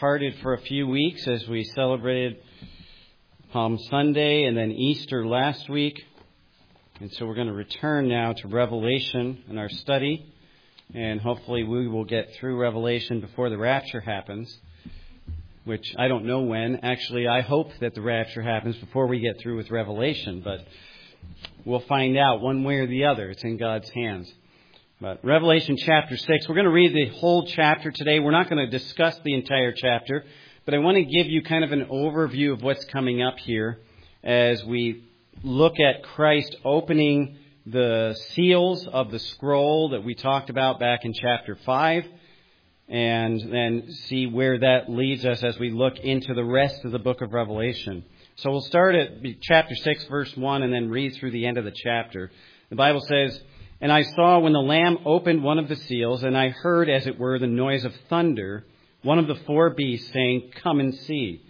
departed for a few weeks as we celebrated Palm Sunday and then Easter last week. And so we're going to return now to Revelation in our study. And hopefully we will get through Revelation before the rapture happens, which I don't know when. Actually, I hope that the rapture happens before we get through with Revelation, but we'll find out one way or the other. It's in God's hands. But Revelation chapter 6, we're going to read the whole chapter today. We're not going to discuss the entire chapter, but I want to give you kind of an overview of what's coming up here as we look at Christ opening the seals of the scroll that we talked about back in chapter 5, and then see where that leads us as we look into the rest of the book of Revelation. So we'll start at chapter 6, verse 1, and then read through the end of the chapter. The Bible says, "And I saw when the Lamb opened one of the seals, and I heard, as it were, the noise of thunder, one of the four beasts saying, 'Come and see.'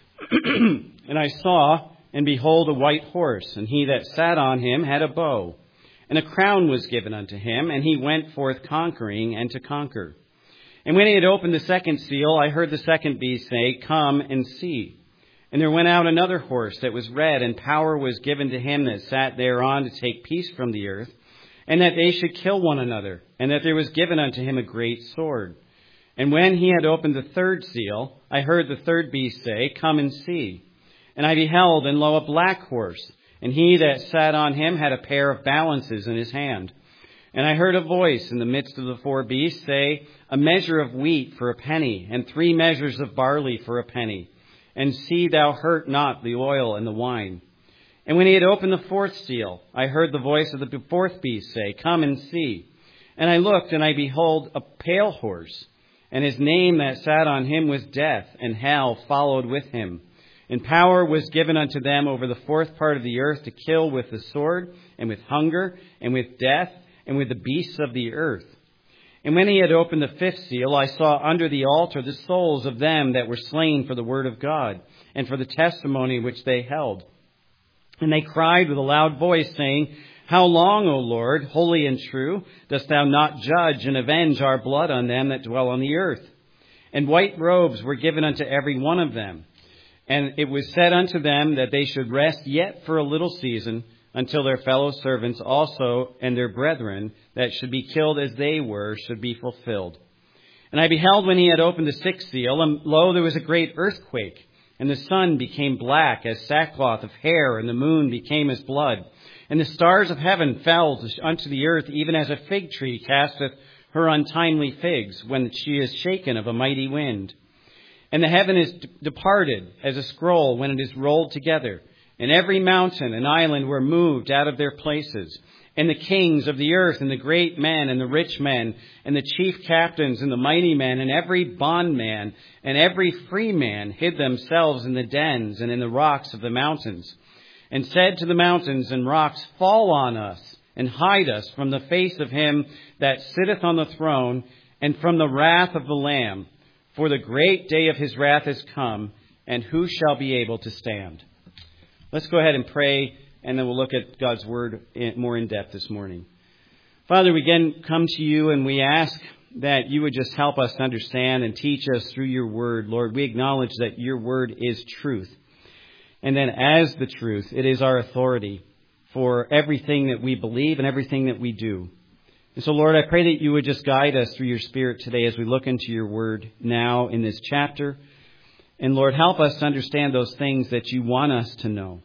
And I saw, and behold, a white horse, and he that sat on him had a bow. And a crown was given unto him, and he went forth conquering and to conquer. And when he had opened the second seal, I heard the second beast say, 'Come and see.' And there went out another horse that was red, and power was given to him that sat thereon to take peace from the earth, and that they should kill one another, and that there was given unto him a great sword. And when he had opened the third seal, I heard the third beast say, 'Come and see.' And I beheld, and lo, a black horse, and he that sat on him had a pair of balances in his hand. And I heard a voice in the midst of the four beasts say, 'A measure of wheat for a penny, and 3 measures of barley for a penny. And see thou hurt not the oil and the wine.' And when he had opened the fourth seal, I heard the voice of the fourth beast say, 'Come and see.' And I looked, and I behold a pale horse, and his name that sat on him was Death, and hell followed with him. And power was given unto them over the fourth part of the earth to kill with the sword, and with hunger, and with death, and with the beasts of the earth. And when he had opened the fifth seal, I saw under the altar the souls of them that were slain for the word of God, and for the testimony which they held. And they cried with a loud voice, saying, 'How long, O Lord, holy and true, dost thou not judge and avenge our blood on them that dwell on the earth?' And white robes were given unto every one of them. And it was said unto them that they should rest yet for a little season, until their fellow servants also and their brethren that should be killed as they were should be fulfilled. And I beheld when he had opened the sixth seal, and lo, there was a great earthquake, and the sun became black as sackcloth of hair, and the moon became as blood. And the stars of heaven fell unto the earth, even as a fig tree casteth her untimely figs, when she is shaken of a mighty wind. And the heaven is departed as a scroll when it is rolled together. And every mountain and island were moved out of their places. And the kings of the earth, and the great men, and the rich men, and the chief captains, and the mighty men, and every bondman, and every free man hid themselves in the dens and in the rocks of the mountains, and said to the mountains and rocks, 'Fall on us, and hide us from the face of him that sitteth on the throne, and from the wrath of the Lamb. For the great day of his wrath is come, and who shall be able to stand?'" Let's go ahead and pray, and then we'll look at God's word more in depth this morning. Father, we again come to you, and we ask that you would just help us to understand and teach us through your word. Lord, we acknowledge that your word is truth. And then as the truth, it is our authority for everything that we believe and everything that we do. And so, Lord, I pray that you would just guide us through your Spirit today as we look into your word now in this chapter. And, Lord, help us to understand those things that you want us to know.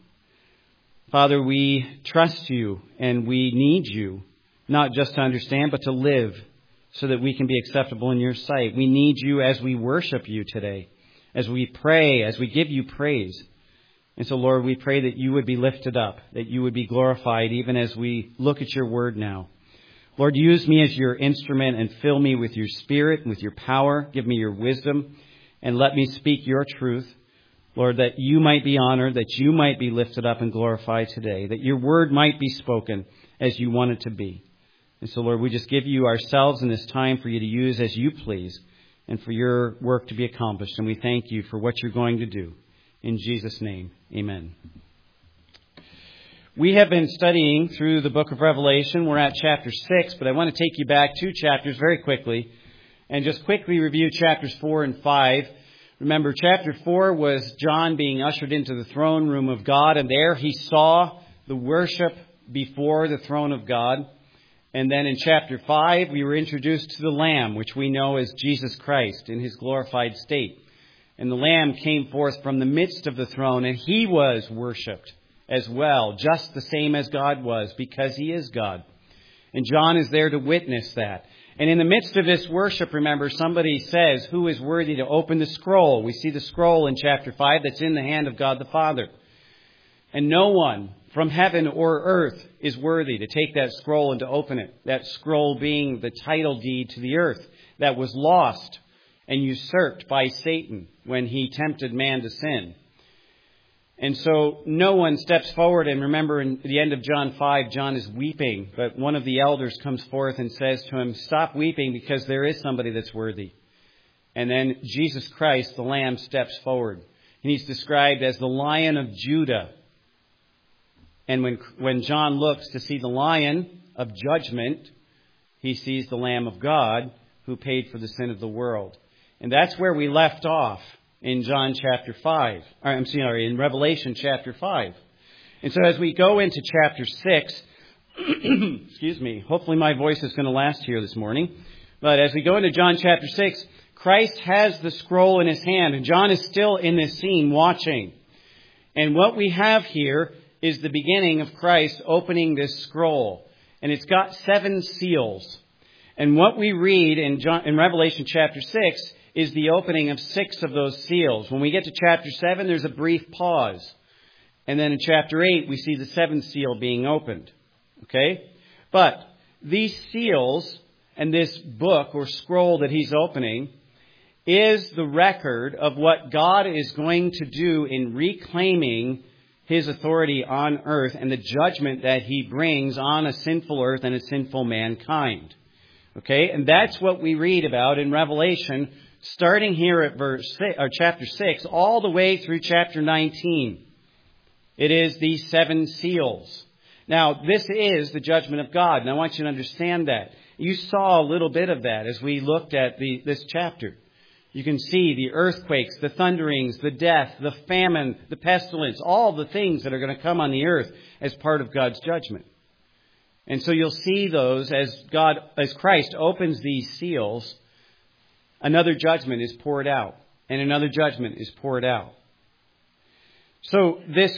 Father, we trust you and we need you, not just to understand, but to live so that we can be acceptable in your sight. We need you as we worship you today, as we pray, as we give you praise. And so, Lord, we pray that you would be lifted up, that you would be glorified even as we look at your word now. Lord, use me as your instrument and fill me with your Spirit and with your power. Give me your wisdom and let me speak your truth. Lord, that you might be honored, that you might be lifted up and glorified today, that your word might be spoken as you want it to be. And so, Lord, we just give you ourselves in this time for you to use as you please and for your work to be accomplished. And we thank you for what you're going to do. In Jesus' name, amen. We have been studying through the book of Revelation. We're at chapter 6, but I want to take you back 2 chapters very quickly and just quickly review chapters 4 and 5, Remember, chapter 4 was John being ushered into the throne room of God, and there he saw the worship before the throne of God. And then in chapter 5, we were introduced to the Lamb, which we know as Jesus Christ in his glorified state. And the Lamb came forth from the midst of the throne, and he was worshipped as well, just the same as God was, because he is God. And John is there to witness that. And in the midst of this worship, remember, somebody says, who is worthy to open the scroll? We see the scroll in chapter 5 that's in the hand of God the Father. And no one from heaven or earth is worthy to take that scroll and to open it. That scroll being the title deed to the earth that was lost and usurped by Satan when he tempted man to sin. And so no one steps forward. And remember, in the end of John 5, John is weeping. But one of the elders comes forth and says to him, stop weeping, because there is somebody that's worthy. And then Jesus Christ, the Lamb, steps forward. And he's described as the Lion of Judah. And when John looks to see the Lion of judgment, he sees the Lamb of God who paid for the sin of the world. And that's where we left off in John chapter 5. In Revelation chapter 5. And so as we go into chapter 6, excuse me, hopefully my voice is going to last here this morning. But as we go into John chapter 6, Christ has the scroll in his hand, and John is still in this scene watching. And what we have here is the beginning of Christ opening this scroll. And it's got 7 seals. And what we read in Revelation chapter 6 is the opening of 6 of those seals. When we get to chapter 7, there's a brief pause. And then in chapter 8, we see the 7th seal being opened. Okay? But these seals and this book or scroll that he's opening is the record of what God is going to do in reclaiming his authority on earth and the judgment that he brings on a sinful earth and a sinful mankind. Okay? And that's what we read about in Revelation, starting here at chapter 6, all the way through chapter 19. It is these 7 seals. Now, this is the judgment of God, and I want you to understand that. You saw a little bit of that as we looked at this chapter. You can see the earthquakes, the thunderings, the death, the famine, the pestilence, all the things that are going to come on the earth as part of God's judgment. And so you'll see those as Christ opens these seals, another judgment is poured out, and another judgment is poured out. So this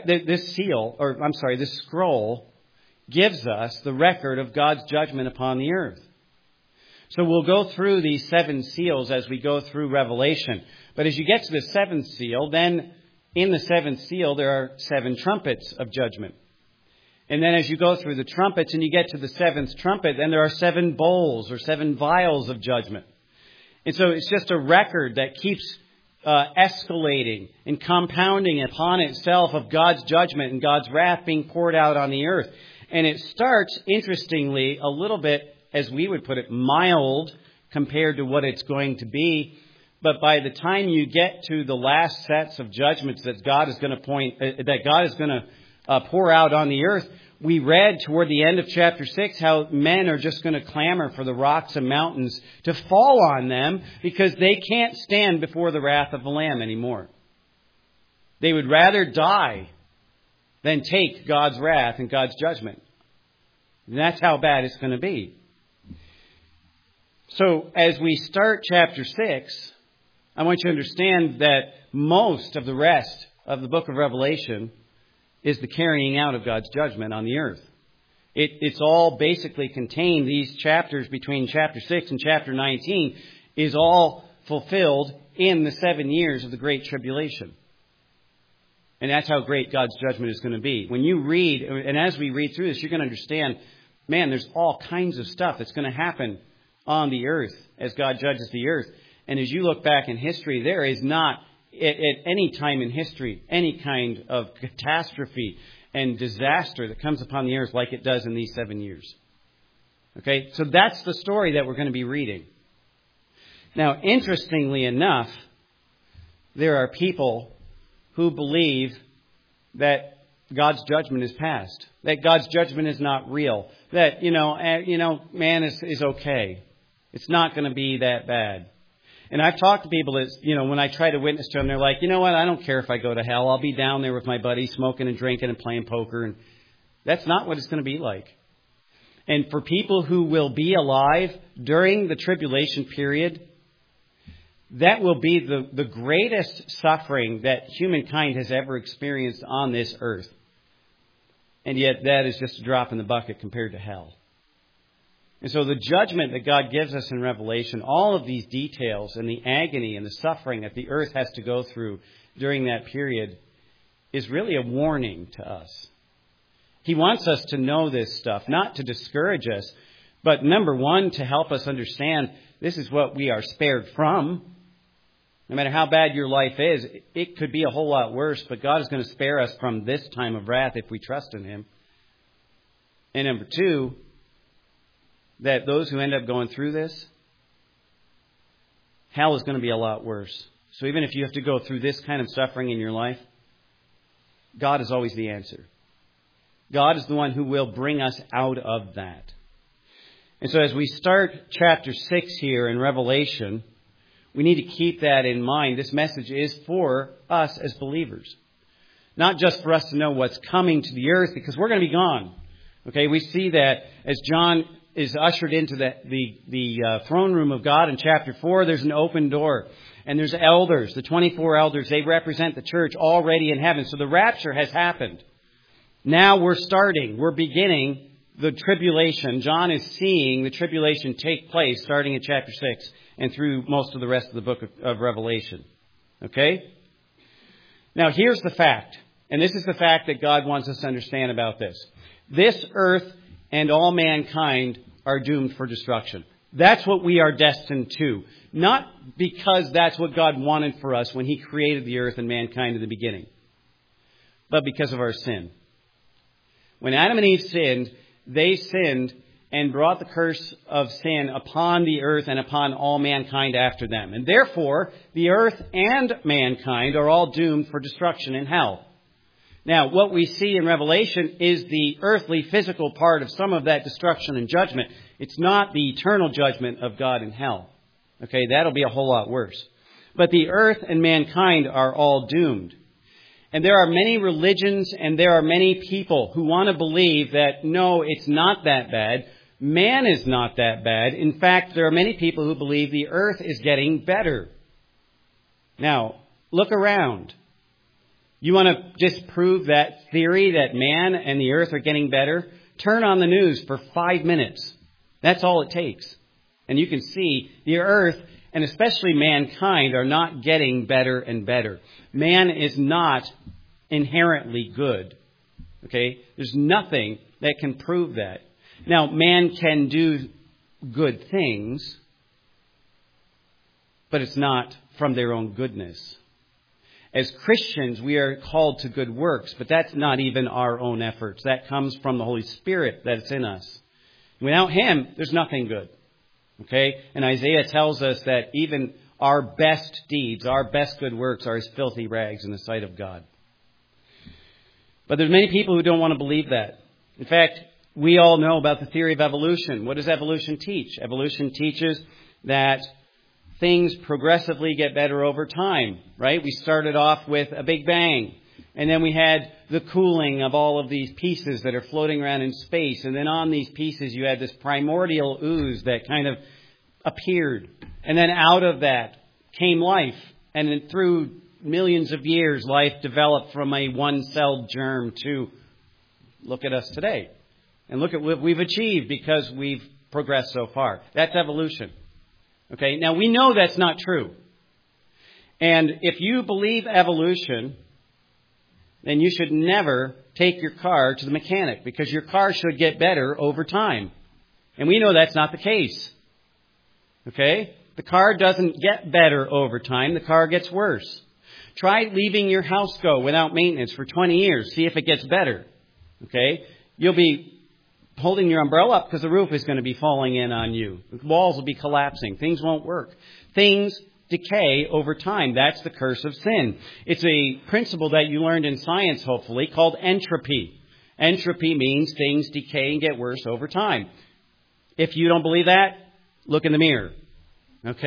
scroll gives us the record of God's judgment upon the earth. So we'll go through these 7 seals as we go through Revelation. But as you get to the 7th seal, then in the 7th seal there are 7 trumpets of judgment. And then as you go through the trumpets and you get to the 7th trumpet, then there are 7 bowls or 7 vials of judgment. And so it's just a record that keeps escalating and compounding upon itself of God's judgment and God's wrath being poured out on the earth. And it starts, interestingly, a little bit, as we would put it, mild compared to what it's going to be. But by the time you get to the last sets of judgments that God is going to pour out on the earth, we read toward the end of chapter 6 how men are just going to clamor for the rocks and mountains to fall on them because they can't stand before the wrath of the Lamb anymore. They would rather die than take God's wrath and God's judgment. And that's how bad it's going to be. So as we start chapter 6, I want you to understand that most of the rest of the book of Revelation is the carrying out of God's judgment on the earth. It's all basically contained, these chapters between chapter 6 and chapter 19 is all fulfilled in the 7 years of the Great Tribulation. And that's how great God's judgment is going to be. When you read, and as we read through this, you're going to understand, man, there's all kinds of stuff that's going to happen on the earth as God judges the earth. And as you look back in history, there is not at any time in history any kind of catastrophe and disaster that comes upon the earth like it does in these 7 years. Okay, so that's the story that we're going to be reading. Now, interestingly enough, there are people who believe that God's judgment is past, that God's judgment is not real, that, man is okay. It's not going to be that bad. And I've talked to people that, when I try to witness to them, they're like, you know what, I don't care if I go to hell. I'll be down there with my buddies smoking and drinking and playing poker. And that's not what it's going to be like. And for people who will be alive during the tribulation period, that will be the greatest suffering that humankind has ever experienced on this earth. And yet that is just a drop in the bucket compared to hell. And so the judgment that God gives us in Revelation, all of these details and the agony and the suffering that the earth has to go through during that period is really a warning to us. He wants us to know this stuff, not to discourage us, but number one, to help us understand this is what we are spared from. No matter how bad your life is, it could be a whole lot worse, but God is going to spare us from this time of wrath if we trust in Him. And number two, that those who end up going through this, hell is going to be a lot worse. So even if you have to go through this kind of suffering in your life, God is always the answer. God is the one who will bring us out of that. And so as we start chapter 6 here in Revelation, we need to keep that in mind. This message is for us as believers. Not just for us to know what's coming to the earth, because we're going to be gone. Okay, we see that as John is ushered into the throne room of God in chapter 4, there's an open door. And there's elders, the 24 elders. They represent the church already in heaven. So the rapture has happened. Now we're beginning the tribulation. John is seeing the tribulation take place starting in chapter 6 and through most of the rest of the book of Revelation. Okay? Now here's the fact. And this is the fact that God wants us to understand about this. This earth and all mankind are doomed for destruction. That's what we are destined to. Not because that's what God wanted for us when He created the earth and mankind in the beginning, but because of our sin. When Adam and Eve sinned, they sinned and brought the curse of sin upon the earth and upon all mankind after them. And therefore, the earth and mankind are all doomed for destruction in hell. Now, what we see in Revelation is the earthly, physical part of some of that destruction and judgment. It's not the eternal judgment of God in hell. Okay, that'll be a whole lot worse. But the earth and mankind are all doomed. And there are many religions and there are many people who want to believe that, no, it's not that bad. Man is not that bad. In fact, there are many people who believe the earth is getting better. Now, look around. You want to disprove that theory that man and the earth are getting better? Turn on the news for 5 minutes. That's all it takes. And you can see the earth, and especially mankind, are not getting better and better. Man is not inherently good. Okay? There's nothing that can prove that. Now, man can do good things, but it's not from their own goodness. As Christians, we are called to good works, but that's not even our own efforts. That comes from the Holy Spirit that's in us. Without Him, there's nothing good. Okay? And Isaiah tells us that even our best deeds, our best good works are as filthy rags in the sight of God. But there's many people who don't want to believe that. In fact, we all know about the theory of evolution. What does evolution teach? Evolution teaches that things progressively get better over time, right? We started off with a big bang, and then we had the cooling of all of these pieces that are floating around in space, and then on these pieces you had this primordial ooze that kind of appeared, and then out of that came life, and then through millions of years life developed from a one-celled germ to look at us today, and look at what we've achieved because we've progressed so far. That's evolution. Okay, now we know that's not true. And if you believe evolution, then you should never take your car to the mechanic because your car should get better over time. And we know that's not the case. Okay? The car doesn't get better over time. The car gets worse. Try leaving your house go without maintenance for 20 years. See if it gets better. Okay? You'll be holding your umbrella up because the roof is going to be falling in on you. The walls will be collapsing. Things won't work. Things decay over time. That's the curse of sin. It's a principle that you learned in science, hopefully, called entropy. Entropy means things decay and get worse over time. If you don't believe that, look in the mirror. Okay?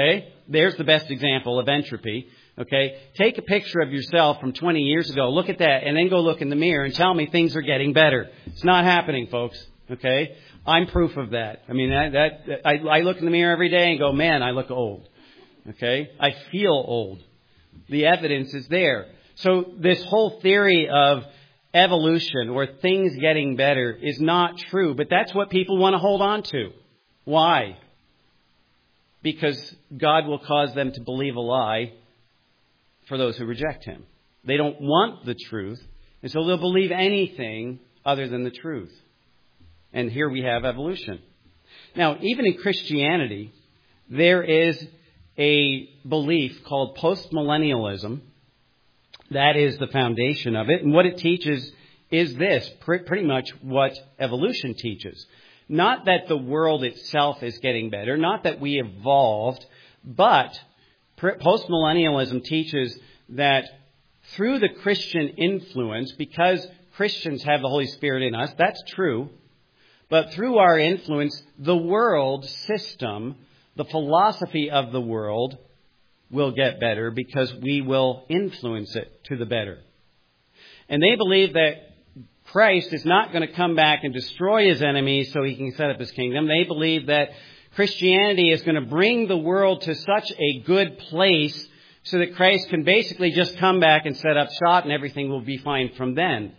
there's the best example of entropy. Okay? Take a picture of yourself from 20 years ago. Look at that, and then go look in the mirror and tell me things are getting better. It's not happening, folks. Okay? I'm proof of that. I mean, I look in the mirror every day and go, man, I look old. Okay? I feel old. The evidence is there. So this whole theory of evolution or things getting better is not true, but that's what people want to hold on to. Why? Because God will cause them to believe a lie for those who reject Him. They don't want the truth, and so they'll believe anything other than the truth. And here we have evolution. Now, even in Christianity, there is a belief called postmillennialism. That is the foundation of it. And what it teaches is this, pretty much what evolution teaches. Not that the world itself is getting better, not that we evolved, but postmillennialism teaches that through the Christian influence, because Christians have the Holy Spirit in us, that's true, but through our influence, the world system, the philosophy of the world, will get better because we will influence it to the better. And they believe that Christ is not going to come back and destroy His enemies so He can set up His kingdom. They believe that Christianity is going to bring the world to such a good place so that Christ can basically just come back and set up shop and everything will be fine from then.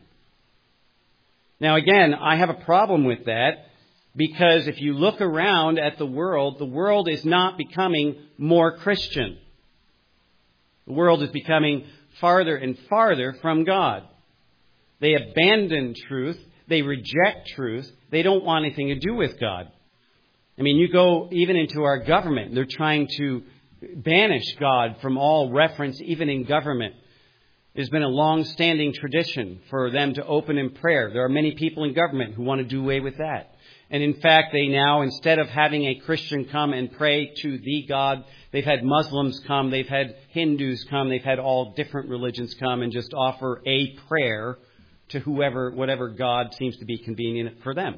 Now again, I have a problem with that because if you look around at the world is not becoming more Christian. The world is becoming farther and farther from God. They abandon truth. They reject truth. They don't want anything to do with God. I mean, you go even into our government. They're trying to banish God from all reference, even in government. There's been a long-standing tradition for them to open in prayer. There are many people in government who want to do away with that. And in fact, they now, instead of having a Christian come and pray to the God, they've had Muslims come, they've had Hindus come, they've had all different religions come and just offer a prayer to whatever God seems to be convenient for them.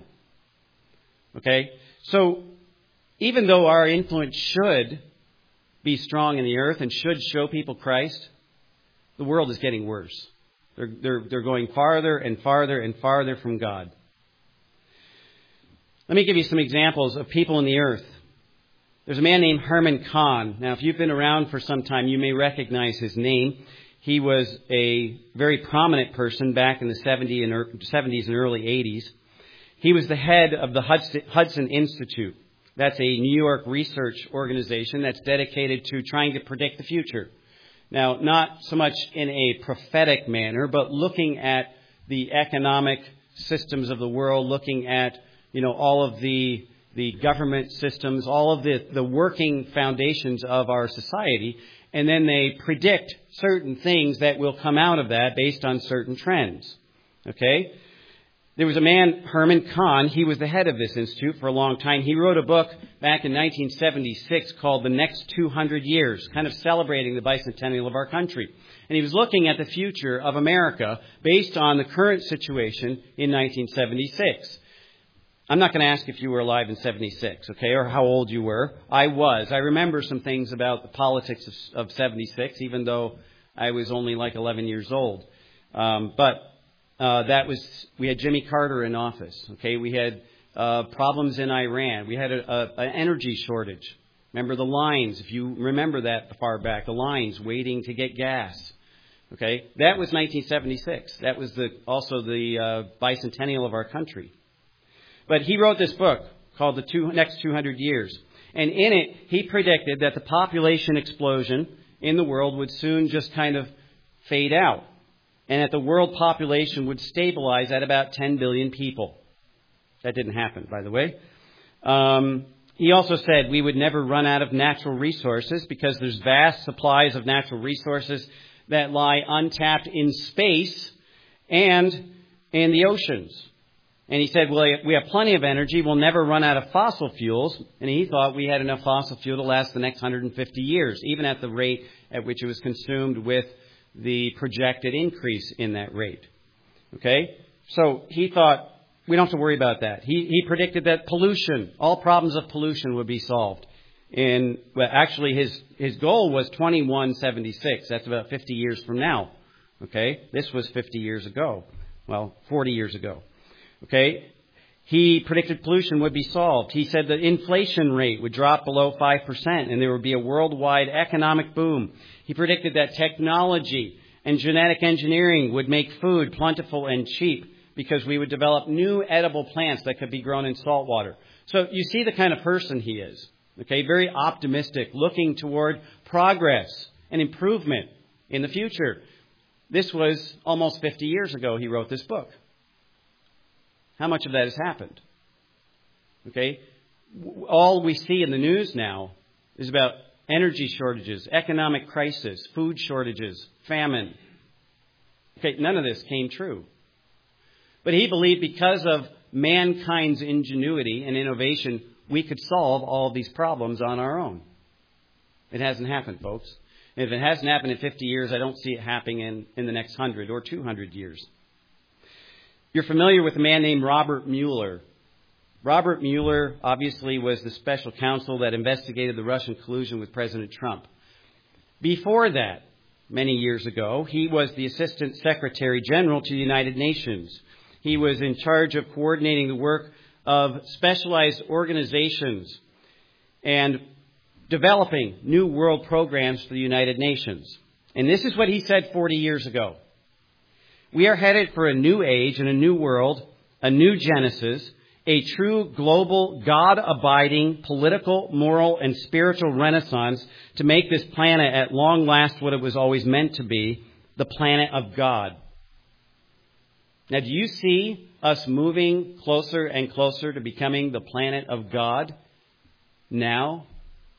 Okay? So, even though our influence should be strong in the earth and should show people Christ, the world is getting worse. They're going farther and farther and farther from God. Let me give you some examples of people in the earth. There's a man named Herman Kahn. Now, if you've been around for some time, you may recognize his name. He was a very prominent person back in the 70s and early 80s. He was the head of the Hudson Institute. That's a New York research organization that's dedicated to trying to predict the future. Now, not so much in a prophetic manner, but looking at the economic systems of the world, looking at all of the government systems, all of the working foundations of our society, and then they predict certain things that will come out of that based on certain trends. Okay? There was a man, Herman Kahn, he was the head of this institute for a long time. He wrote a book back in 1976 called The Next 200 Years, kind of celebrating the bicentennial of our country. And he was looking at the future of America based on the current situation in 1976. I'm not going to ask if you were alive in 76, okay, or how old you were. I was. I remember some things about the politics of 76, even though I was only like 11 years old. We had Jimmy Carter in office, okay. We had problems in Iran. We had an energy shortage. Remember the lines, if you remember that far back, the lines waiting to get gas. Okay, that was 1976. That was also the bicentennial of our country. But he wrote this book called The Next 200 Years. And in it, he predicted that the population explosion in the world would soon just kind of fade out. And that the world population would stabilize at about 10 billion people. That didn't happen, by the way. He also said we would never run out of natural resources because there's vast supplies of natural resources that lie untapped in space and in the oceans. And he said, well, we have plenty of energy. We'll never run out of fossil fuels. And he thought we had enough fossil fuel to last the next 150 years, even at the rate at which it was consumed with the projected increase in that rate. Okay? So he thought we don't have to worry about that. He predicted that pollution, all problems of pollution would be solved Actually, his goal was 2176. That's about 50 years from now. Okay? This was 50 years ago. Well, 40 years ago. Okay? He predicted pollution would be solved. He said the inflation rate would drop below 5% and there would be a worldwide economic boom. He predicted that technology and genetic engineering would make food plentiful and cheap because we would develop new edible plants that could be grown in salt water. So you see the kind of person he is. Okay, very optimistic, looking toward progress and improvement in the future. This was almost 50 years ago he wrote this book. How much of that has happened? Okay, all we see in the news now is about energy shortages, economic crisis, food shortages, famine. Okay, none of this came true. But he believed because of mankind's ingenuity and innovation, we could solve all of these problems on our own. It hasn't happened, folks. And if it hasn't happened in 50 years, I don't see it happening in the next 100 or 200 years. You're familiar with a man named Robert Mueller. Robert Mueller obviously was the special counsel that investigated the Russian collusion with President Trump. Before that, many years ago, he was the Assistant Secretary General to the United Nations. He was in charge of coordinating the work of specialized organizations and developing new world programs for the United Nations. And this is what he said 40 years ago. We are headed for a new age and a new world, a new Genesis, a true global, God-abiding, political, moral, and spiritual renaissance to make this planet at long last what it was always meant to be, the planet of God. Now, do you see us moving closer and closer to becoming the planet of God now?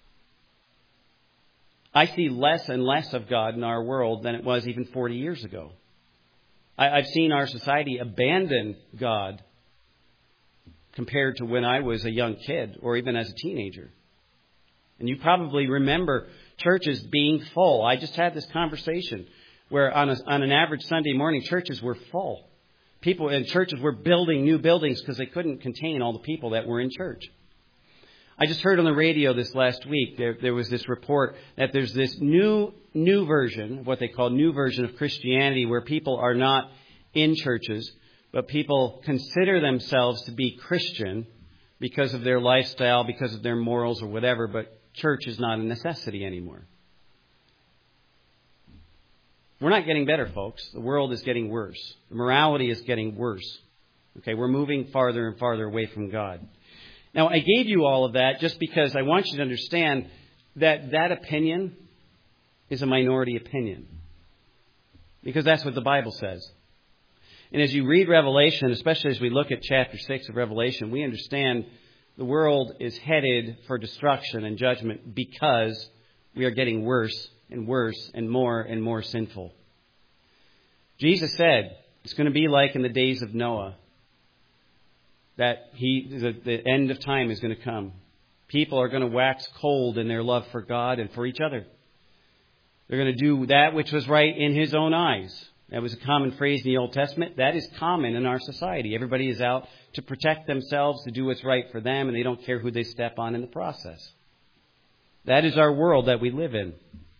I see less and less of God in our world than it was even 40 years ago. I've seen our society abandon God compared to when I was a young kid or even as a teenager. And you probably remember churches being full. I just had this conversation where on an average Sunday morning, churches were full. People in churches were building new buildings because they couldn't contain all the people that were in church. I just heard on the radio this last week, there was this report that there's this new version, what they call new version of Christianity, where people are not in churches, but people consider themselves to be Christian because of their lifestyle, because of their morals or whatever, but church is not a necessity anymore. We're not getting better, folks. The world is getting worse. The morality is getting worse. Okay, we're moving farther and farther away from God. Now, I gave you all of that just because I want you to understand that that opinion is a minority opinion. Because that's what the Bible says. And as you read Revelation, especially as we look at chapter 6 of Revelation, we understand the world is headed for destruction and judgment because we are getting worse and worse and more sinful. Jesus said it's going to be like in the days of Noah, that the end of time is going to come. People are going to wax cold in their love for God and for each other. They're going to do that which was right in his own eyes. That was a common phrase in the Old Testament. That is common in our society. Everybody is out to protect themselves, to do what's right for them, and they don't care who they step on in the process. That is our world that we live in.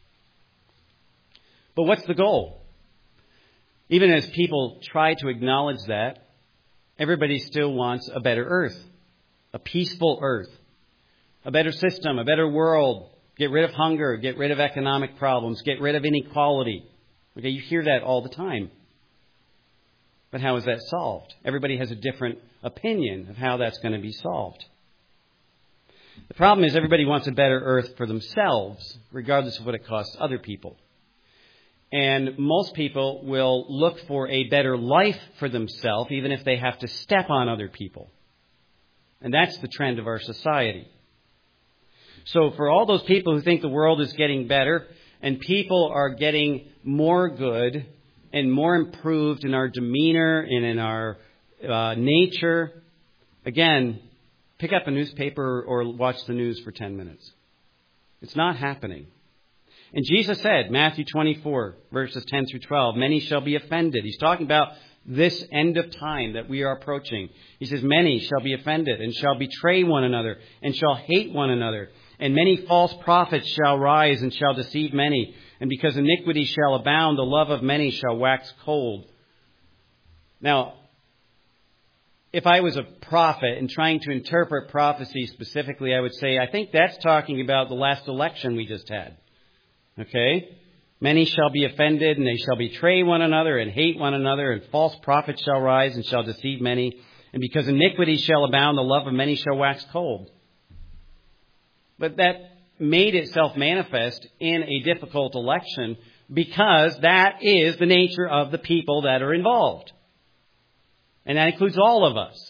But what's the goal? Even as people try to acknowledge that, everybody still wants a better earth, a peaceful earth, a better system, a better world. Get rid of hunger, get rid of economic problems, get rid of inequality. Okay, you hear that all the time. But how is that solved? Everybody has a different opinion of how that's going to be solved. The problem is everybody wants a better earth for themselves, regardless of what it costs other people. And most people will look for a better life for themselves, even if they have to step on other people. And that's the trend of our society. So for all those people who think the world is getting better and people are getting more good and more improved in our demeanor and in our nature, again, pick up a newspaper or watch the news for 10 minutes. It's not happening. And Jesus said, Matthew 24, verses 10 through 12, many shall be offended. He's talking about this end of time that we are approaching. He says, many shall be offended and shall betray one another and shall hate one another. And many false prophets shall rise and shall deceive many. And because iniquity shall abound, the love of many shall wax cold. Now, if I was a prophet and trying to interpret prophecy specifically, I would say, I think that's talking about the last election we just had. Okay? Many shall be offended, and they shall betray one another and hate one another, and false prophets shall rise and shall deceive many. And because iniquity shall abound, the love of many shall wax cold. But that made itself manifest in a difficult election because that is the nature of the people that are involved. And that includes all of us.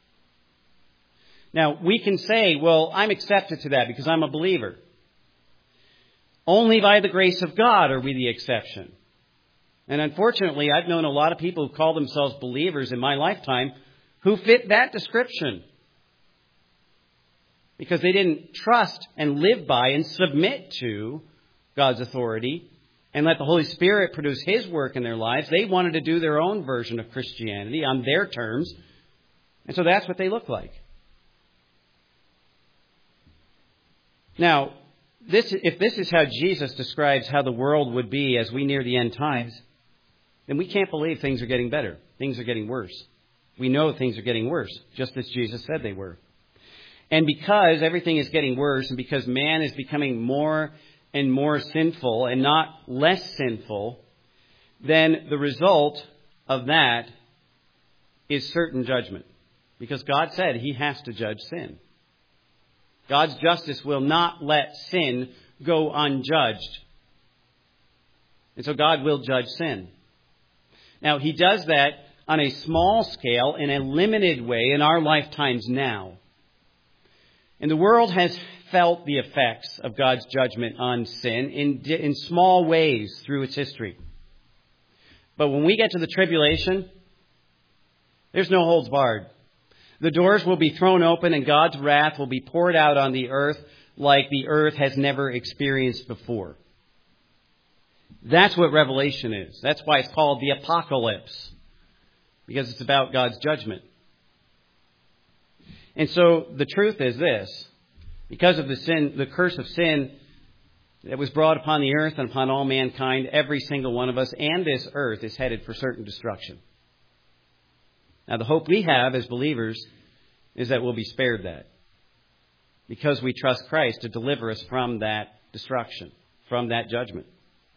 Now, we can say, well, I'm accepted to that because I'm a believer. Only by the grace of God are we the exception. And unfortunately, I've known a lot of people who call themselves believers in my lifetime who fit that description. Because they didn't trust and live by and submit to God's authority and let the Holy Spirit produce His work in their lives. They wanted to do their own version of Christianity on their terms. And so that's what they look like. Now, if this is how Jesus describes how the world would be as we near the end times, then we can't believe things are getting better. Things are getting worse. We know things are getting worse, just as Jesus said they were. And because everything is getting worse, and because man is becoming more and more sinful and not less sinful, then the result of that is certain judgment. Because God said He has to judge sin. God's justice will not let sin go unjudged. And so God will judge sin. Now, He does that on a small scale, in a limited way, in our lifetimes now. And the world has felt the effects of God's judgment on sin in small ways through its history. But when we get to the tribulation, there's no holds barred. The doors will be thrown open and God's wrath will be poured out on the earth like the earth has never experienced before. That's what Revelation is. That's why it's called the Apocalypse. Because it's about God's judgment. And so the truth is this. Because of the curse of sin that was brought upon the earth and upon all mankind, every single one of us and this earth is headed for certain destruction. Now, the hope we have as believers is that we'll be spared that. Because we trust Christ to deliver us from that destruction, from that judgment.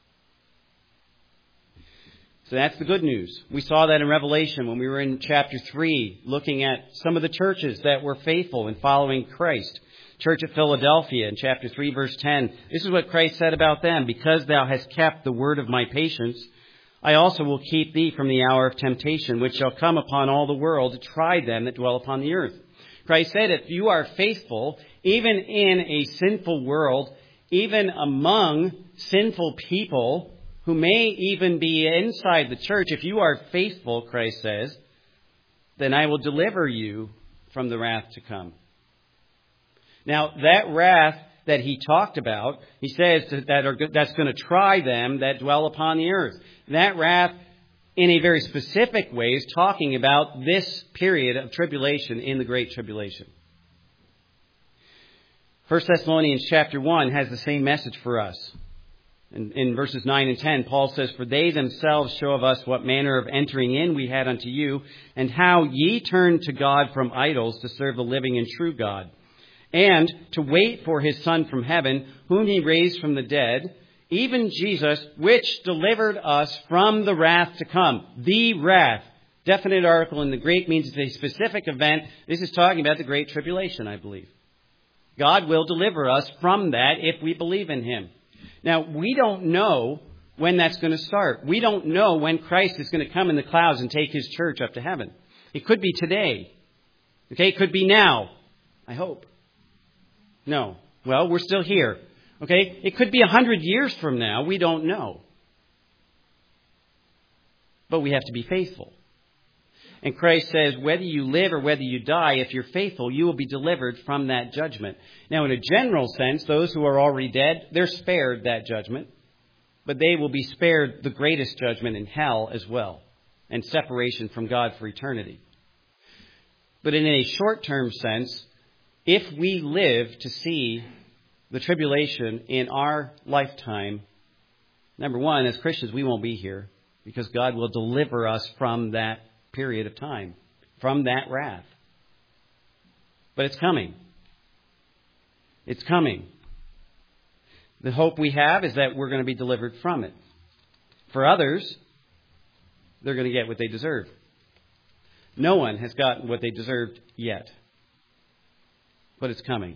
So that's the good news. We saw that in Revelation when we were in chapter 3, looking at some of the churches that were faithful in following Christ. Church of Philadelphia in chapter 3, verse 10. This is what Christ said about them. Because thou hast kept the word of my patience, I also will keep thee from the hour of temptation, which shall come upon all the world to try them that dwell upon the earth. Christ said, if you are faithful, even in a sinful world, even among sinful people, who may even be inside the church, if you are faithful, Christ says, then I will deliver you from the wrath to come. Now, that wrath that He talked about, He says that's going to try them that dwell upon the earth. That wrath, in a very specific way, is talking about this period of tribulation in the Great Tribulation. 1 Thessalonians chapter 1 has the same message for us. In verses 9 and 10, Paul says, for they themselves show of us what manner of entering in we had unto you, and how ye turned to God from idols to serve the living and true God, and to wait for His Son from heaven, whom He raised from the dead, even Jesus, which delivered us from the wrath to come. The wrath. Definite article in the Greek means it's a specific event. This is talking about the Great Tribulation, I believe. God will deliver us from that if we believe in Him. Now, we don't know when that's going to start. We don't know when Christ is going to come in the clouds and take His church up to heaven. It could be today. Okay, it could be now. I hope. No. Well, we're still here. Okay, it could be 100 years from now. We don't know. But we have to be faithful. And Christ says, whether you live or whether you die, if you're faithful, you will be delivered from that judgment. Now, in a general sense, those who are already dead, they're spared that judgment. But they will be spared the greatest judgment in hell as well, and separation from God for eternity. But in a short-term sense, if we live to see the tribulation in our lifetime, number one, as Christians, we won't be here because God will deliver us from that period of time, from that wrath. But it's coming. It's coming. The hope we have is that we're going to be delivered from it. For others, they're going to get what they deserve. No one has gotten what they deserved yet. But it's coming.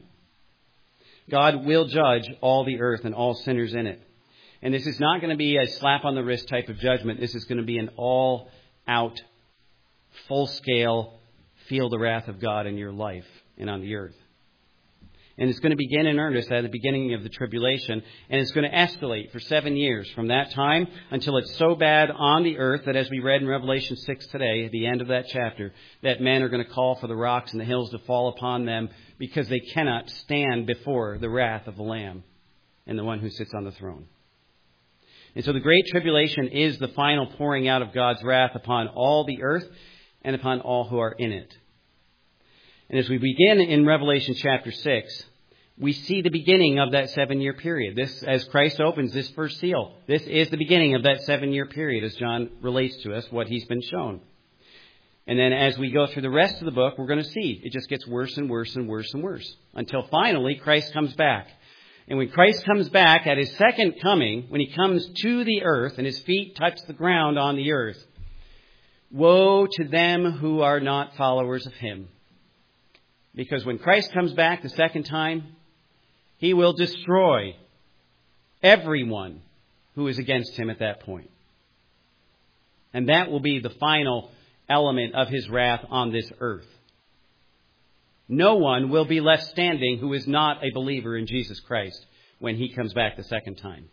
God will judge all the earth and all sinners in it. And this is not going to be a slap on the wrist type of judgment. This is going to be an all-out, full-scale, feel the wrath of God in your life and on the earth. And it's going to begin in earnest at the beginning of the tribulation. And it's going to escalate for 7 years from that time until it's so bad on the earth that, as we read in Revelation 6 today, at the end of that chapter, that men are going to call for the rocks and the hills to fall upon them because they cannot stand before the wrath of the Lamb and the one who sits on the throne. And so the Great Tribulation is the final pouring out of God's wrath upon all the earth and upon all who are in it. And as we begin in Revelation chapter 6, we see the beginning of that 7-year period. This, as Christ opens this first seal, this is the beginning of that 7-year period as John relates to us what he's been shown. And then as we go through the rest of the book, we're going to see it just gets worse and worse and worse and worse until finally Christ comes back. And when Christ comes back at his second coming, when he comes to the earth and his feet touch the ground on the earth, woe to them who are not followers of him. Because when Christ comes back the second time, he will destroy everyone who is against him at that point. And that will be the final element of his wrath on this earth. No one will be left standing who is not a believer in Jesus Christ when he comes back the second time.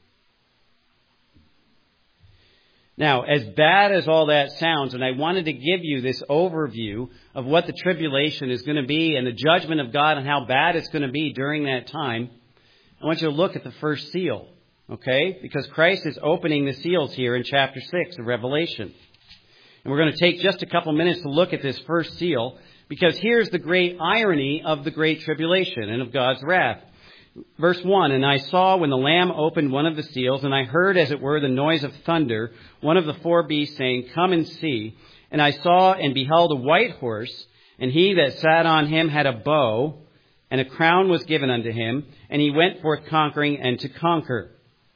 Now, as bad as all that sounds, and I wanted to give you this overview of what the tribulation is going to be and the judgment of God and how bad it's going to be during that time, I want you to look at the first seal, okay? Because Christ is opening the seals here in chapter 6 of Revelation. And we're going to take just a couple minutes to look at this first seal, because here's the great irony of the Great Tribulation and of God's wrath. Verse 1, and I saw when the Lamb opened one of the seals, and I heard, as it were, the noise of thunder, one of the 4 beasts saying, Come and see. And I saw and beheld a white horse, and he that sat on him had a bow, and a crown was given unto him, and he went forth conquering and to conquer.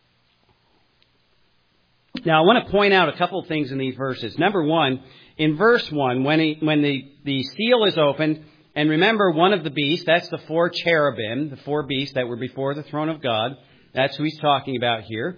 Now, I want to point out a couple of things in these verses. Number one, in verse 1, when the seal is opened, and remember, one of the beasts, that's the 4 cherubim, the 4 beasts that were before the throne of God. That's who he's talking about here.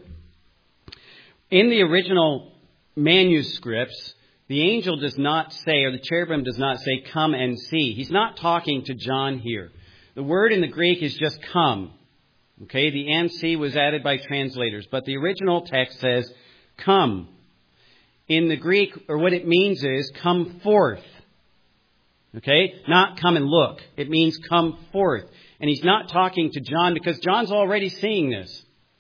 In the original manuscripts, the angel does not say, or the cherubim does not say, come and see. He's not talking to John here. The word in the Greek is just come. Okay, the and see was added by translators, but the original text says, come. In the Greek, or what it means is, come forth. Okay? Not come and look. It means come forth. And he's not talking to John because John's already seeing this.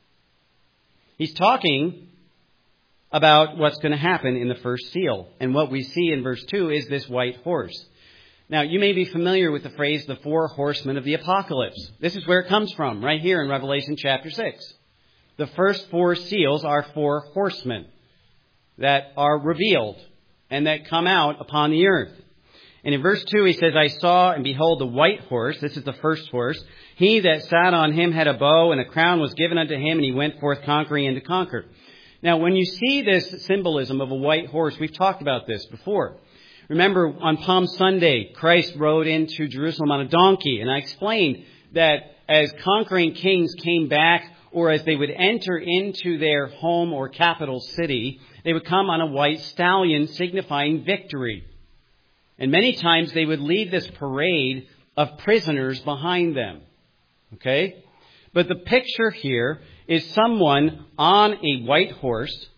He's talking about what's going to happen in the first seal. And what we see in verse 2 is this white horse. Now, you may be familiar with the phrase, the 4 horsemen of the apocalypse. This is where it comes from, right here in Revelation chapter 6. The first 4 seals are 4 horsemen that are revealed and that come out upon the earth. And in verse 2, he says, I saw and behold the white horse. This is the first horse. He that sat on him had a bow, and a crown was given unto him, and he went forth conquering and to conquer. Now, when you see this symbolism of a white horse, we've talked about this before. Remember, on Palm Sunday, Christ rode into Jerusalem on a donkey. And I explained that as conquering kings came back, or as they would enter into their home or capital city, they would come on a white stallion signifying victory. And many times they would lead this parade of prisoners behind them. Okay? But the picture here is someone on a white horse.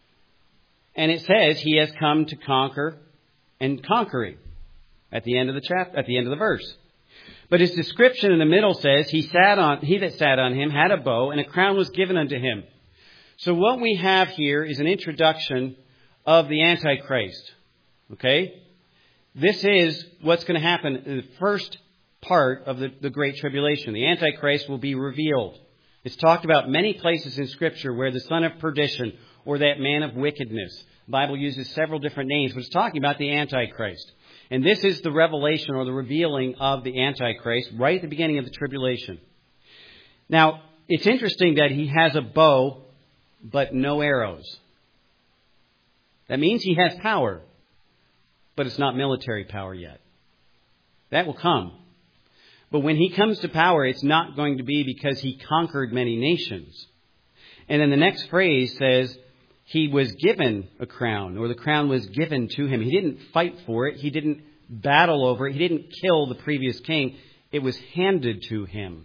And it says he has come to conquer and conquering at the end of the chapter, at the end of the verse. But his description in the middle says he that sat on him had a bow, and a crown was given unto him. So what we have here is an introduction of the Antichrist. Okay? This is what's going to happen in the first part of the Great Tribulation. The Antichrist will be revealed. It's talked about many places in Scripture where the son of perdition or that man of wickedness. The Bible uses several different names, but it's talking about the Antichrist. And this is the revelation or the revealing of the Antichrist right at the beginning of the tribulation. Now, it's interesting that he has a bow, but no arrows. That means he has power, but it's not military power yet. That will come. But when he comes to power, it's not going to be because he conquered many nations. And then the next phrase says, he was given a crown, or the crown was given to him. He didn't fight for it. He didn't battle over it. He didn't kill the previous king. It was handed to him.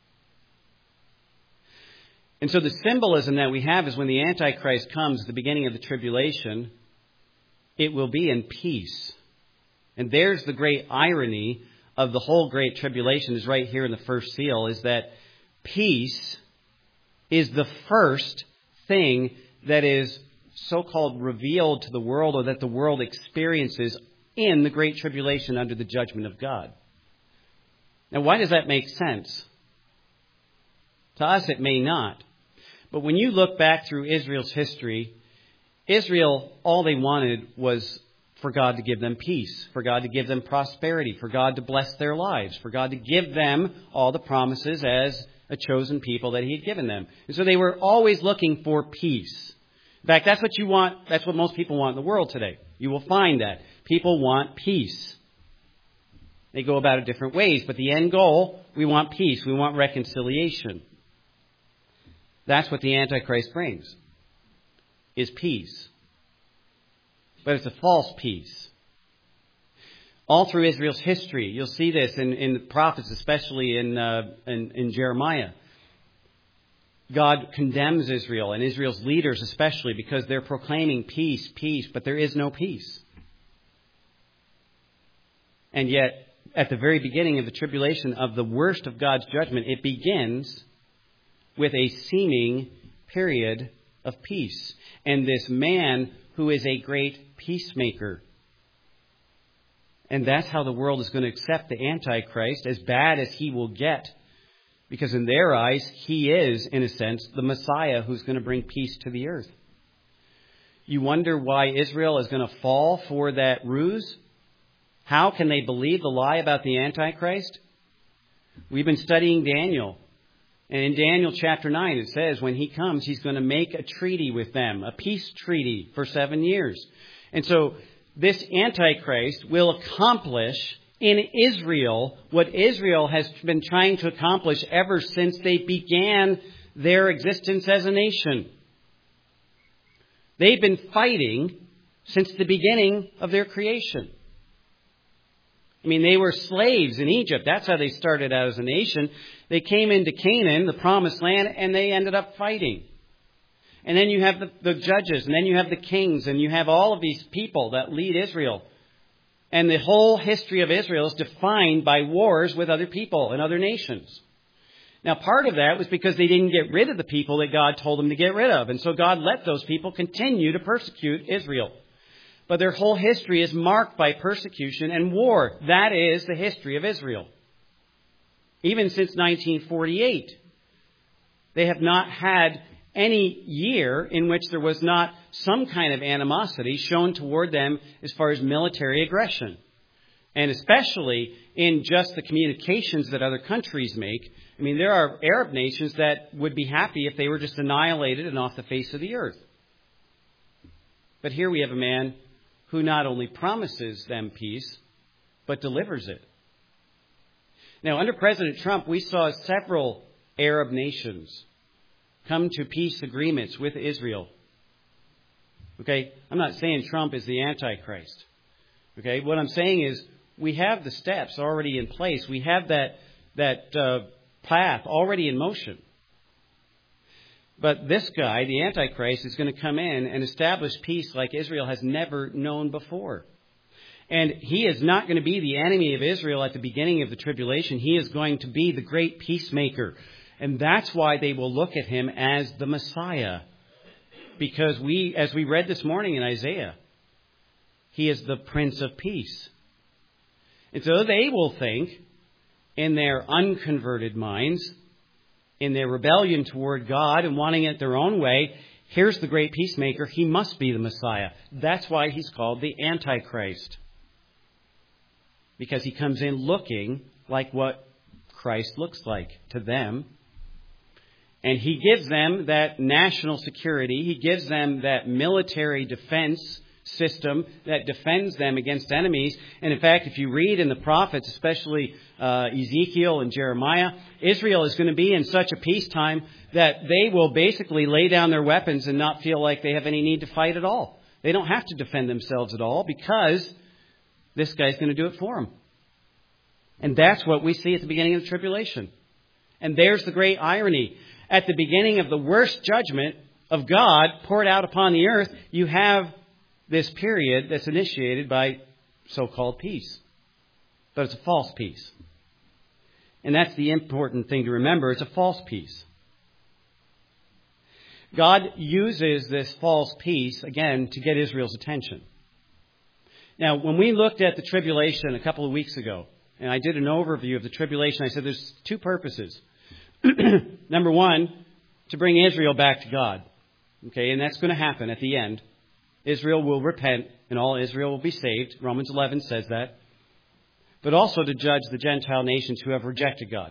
And so the symbolism that we have is when the Antichrist comes at the beginning of the tribulation, it will be in peace. And there's the great irony of the whole great tribulation is right here in the first seal, is that peace is the first thing that is so-called revealed to the world, or that the world experiences in the great tribulation under the judgment of God. Now, why does that make sense? To us, it may not. But when you look back through Israel's history, Israel, all they wanted was for God to give them peace, for God to give them prosperity, for God to bless their lives, for God to give them all the promises as a chosen people that He had given them. And so they were always looking for peace. In fact, that's what you want. That's what most people want in the world today. You will find that. People want peace. They go about it different ways, but the end goal, we want peace. We want reconciliation. That's what the Antichrist brings, is peace. But it's a false peace. All through Israel's history, you'll see this in the prophets, especially in Jeremiah. God condemns Israel, and Israel's leaders especially, because they're proclaiming peace, peace, but there is no peace. And yet, at the very beginning of the tribulation, of the worst of God's judgment, it begins with a seeming period of peace. And this man who is a great peacemaker. And that's how the world is going to accept the Antichrist, as bad as he will get. Because in their eyes, he is, in a sense, the Messiah who's going to bring peace to the earth. You wonder why Israel is going to fall for that ruse? How can they believe the lie about the Antichrist? We've been studying Daniel. And in Daniel chapter 9, it says when he comes, he's going to make a treaty with them, a peace treaty for 7 years. And so this Antichrist will accomplish in Israel what Israel has been trying to accomplish ever since they began their existence as a nation. They've been fighting since the beginning of their creation. I mean, they were slaves in Egypt. That's how they started out as a nation. They came into Canaan, the promised land, and they ended up fighting. And then you have the judges, and then you have the kings, and you have all of these people that lead Israel. And the whole history of Israel is defined by wars with other people and other nations. Now, part of that was because they didn't get rid of the people that God told them to get rid of. And so God let those people continue to persecute Israel. But their whole history is marked by persecution and war. That is the history of Israel. Even since 1948, they have not had any year in which there was not some kind of animosity shown toward them as far as military aggression. And especially in just the communications that other countries make. I mean, there are Arab nations that would be happy if they were just annihilated and off the face of the earth. But here we have a man who not only promises them peace, but delivers it. Now, under President Trump, we saw several Arab nations come to peace agreements with Israel. Okay, I'm not saying Trump is the Antichrist. Okay, what I'm saying is we have the steps already in place. We have that path already in motion. But this guy, the Antichrist, is going to come in and establish peace like Israel has never known before. And he is not going to be the enemy of Israel at the beginning of the tribulation. He is going to be the great peacemaker. And that's why they will look at him as the Messiah. Because as we read this morning in Isaiah, he is the Prince of Peace. And so they will think in their unconverted minds, in their rebellion toward God and wanting it their own way, here's the great peacemaker. He must be the Messiah. That's why he's called the Antichrist. Because he comes in looking like what Christ looks like to them. And he gives them that national security. He gives them that military defense system that defends them against enemies. And in fact, if you read in the prophets, especially Ezekiel and Jeremiah, Israel is going to be in such a peacetime that they will basically lay down their weapons and not feel like they have any need to fight at all. They don't have to defend themselves at all because this guy's going to do it for them. And that's what we see at the beginning of the tribulation. And there's the great irony. At the beginning of the worst judgment of God poured out upon the earth, you have this period that's initiated by so-called peace. But it's a false peace. And that's the important thing to remember. It's a false peace. God uses this false peace, again, to get Israel's attention. Now, when we looked at the tribulation a couple of weeks ago, and I did an overview of the tribulation, I said there's two purposes. Number one, to bring Israel back to God. Okay, and that's going to happen at the end. Israel will repent, and all Israel will be saved. Romans 11 says that. But also to judge the Gentile nations who have rejected God.